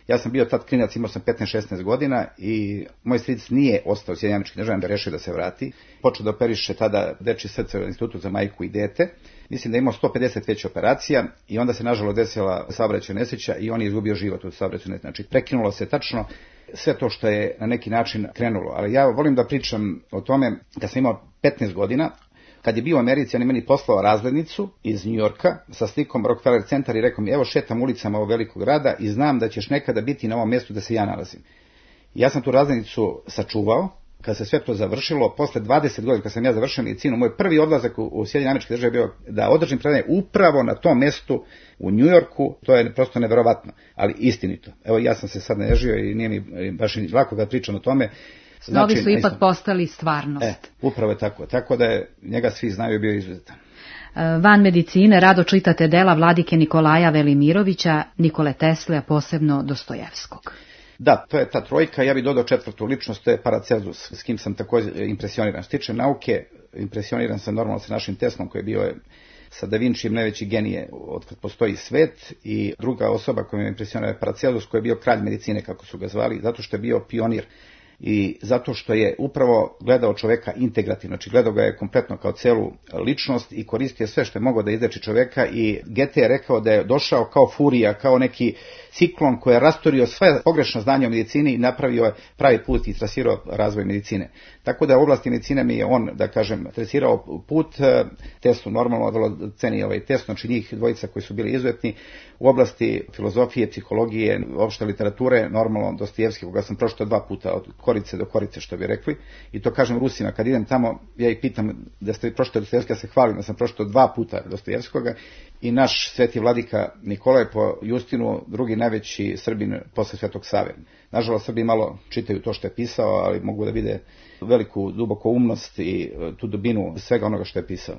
Ja sam bio tad klinac, imao sam petnaest šesnaest godina i moj stric nije ostao u Sjedinjenim Američkim Državama, da rešio da se vrati. Počeo da operiše tada dečje srce u Institutu za majku i dete. Mislim da je imao sto pedeset već operacija i onda se nažalost desila saobraćajna nesreća i on je izgubio život u saobraćajnoj nesreći. Znači prekinulo se tačno sve to što je na neki način krenulo. Ali ja volim da pričam o tome kad sam imao petnaest godina, kad je bio u Americi, on je meni poslao razglednicu iz New Yorka sa slikom Rockefeller centar i rekao mi, evo šetam ulicama ovog velikog grada i znam da ćeš nekada biti na ovom mjestu da se ja nalazim. I ja sam tu razglednicu sačuvao. Kad se sve to završilo, posle dvadeset godina, kad sam ja završio medicinu, moj prvi odlazak u, u Sjedinjene Američke Države bio da održim predavanje upravo na tom mjestu u New Yorku. To je prosto neverovatno, ali istinito. Evo, ja sam se sad nežio i nije mi baš lako da pričam o tome. Znači, mnogi su ipak postali stvarnost. E, upravo je tako. Tako da je, njega svi znaju, bio izuzetan. Van medicine rado čitate dela vladike Nikolaja Velimirovića, Nikole Tesle, a posebno Dostojevskog. Da, to je ta trojka. Ja bih dodao četvrtu ličnost, to je Paracelsus, s kim sam također impresioniran. Što tiče nauke, impresioniran sam normalno sa našim Teslom, koji je bio sa Da Vincijem najveći genije od kad postoji svet, i druga osoba koja me impresionira je Paracelsus, koji je bio kralj medicine, kako su ga zvali, zato što je bio pionir i zato što je upravo gledao čoveka integrativno, znači gledao ga je kompletno kao celu ličnost i koristio sve što je mogao da izleči čoveka. I Goethe je rekao da je došao kao furija, kao neki ciklon koji je rastorio sve pogrešno znanje o medicini i napravio je pravi put i trasirao razvoj medicine. Tako da u oblasti medicine mi je on, da kažem, trasirao put. Teslu normalno vrlo ceni ovaj Teslu, znači njih dvojica koji su bili izuzetni. U oblasti filozofije, psihologije, opšte literature, normalno Dostojevski, koga sam prošao dva puta od korice do korice, što bi rekli. I to kažem Rusima, kad idem tamo, ja ih pitam da ste prošli Dostojevski, ja se hvalim da sam prošao dva puta Dostojevskoga. I naš sveti vladika Nikolaj po Justinu, drugi najveći Srbin posle Svetog Save. Nažalost, Srbi malo čitaju to što je pisao, ali mogu da vide veliku duboku umnost i tu dubinu svega onoga što je pisao.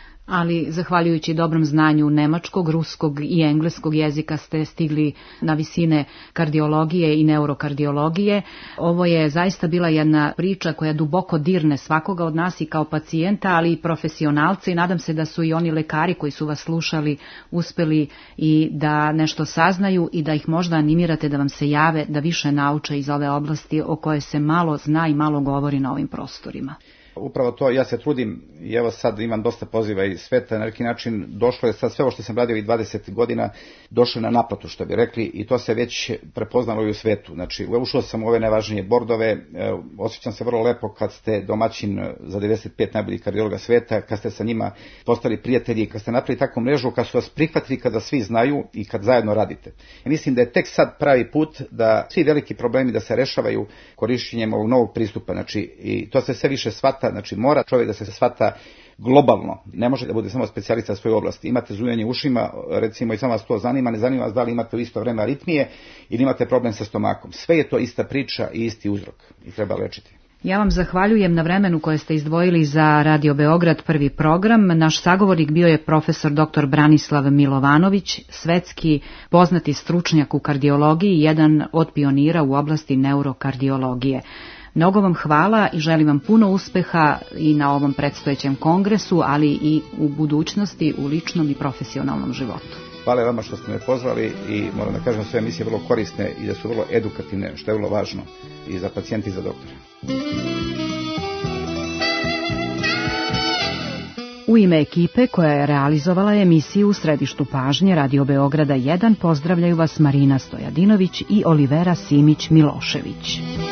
Ali zahvaljujući dobrom znanju nemačkog, ruskog i engleskog jezika ste stigli na visine kardiologije i neurokardiologije. Ovo je zaista bila jedna priča koja duboko dirne svakoga od nas i kao pacijenta, ali i profesionalca, i nadam se da su i oni lekari koji su vas slušali uspeli i da nešto saznaju i da ih možda animirate da vam se jave, da više nauče iz ove oblasti o kojoj se malo zna i malo govori na ovim prostorima. Upravo to, ja se trudim i evo sad imam dosta poziva iz sveta, na neki način došlo je sad sve ovo što sam radio i dvadeset godina, došlo na naplatu, što bi rekli, i to se već prepoznalo i u svetu. Znači, ušao sam u ove najvažnije bordove, osjećam se vrlo lepo kad ste domaćin za devedeset pet najboljih kardiologa sveta, kad ste sa njima postali prijatelji, kad ste napravili takvu mrežu, kad su vas prihvatili, kada svi znaju i kad zajedno radite. I mislim da je tek sad pravi put da svi veliki problemi da se rešavaju korišćenjem ovog novog pristupa, znači, i to se sve više shvata. Znači mora čovjek da se shvata globalno, ne može da bude samo specijalista svoje oblasti. Imate zujanje ušima, recimo, i samo vas to zanima, ne zanima vas da li imate u isto vreme aritmije ili imate problem sa stomakom. Sve je to ista priča i isti uzrok i treba lečiti. Ja vam zahvaljujem na vremenu koje ste izdvojili za Radio Beograd prvi program. Naš sagovornik bio je profesor doktor Branislav Milovanović, svetski poznati stručnjak u kardiologiji i jedan od pionira u oblasti neurokardiologije. Mnogo vam hvala i želim vam puno uspeha i na ovom predstojećem kongresu, ali i u budućnosti u ličnom i profesionalnom životu. Hvala vama što ste me pozvali i moram da kažem, sve emisije vrlo korisne i da su vrlo edukativne, što je vrlo važno i za pacijenti i za doktora. U ime ekipe koja je realizovala emisiju u središtu pažnje Radio Beograda jedan pozdravljaju vas Marina Stojadinović i Olivera Simić Milošević.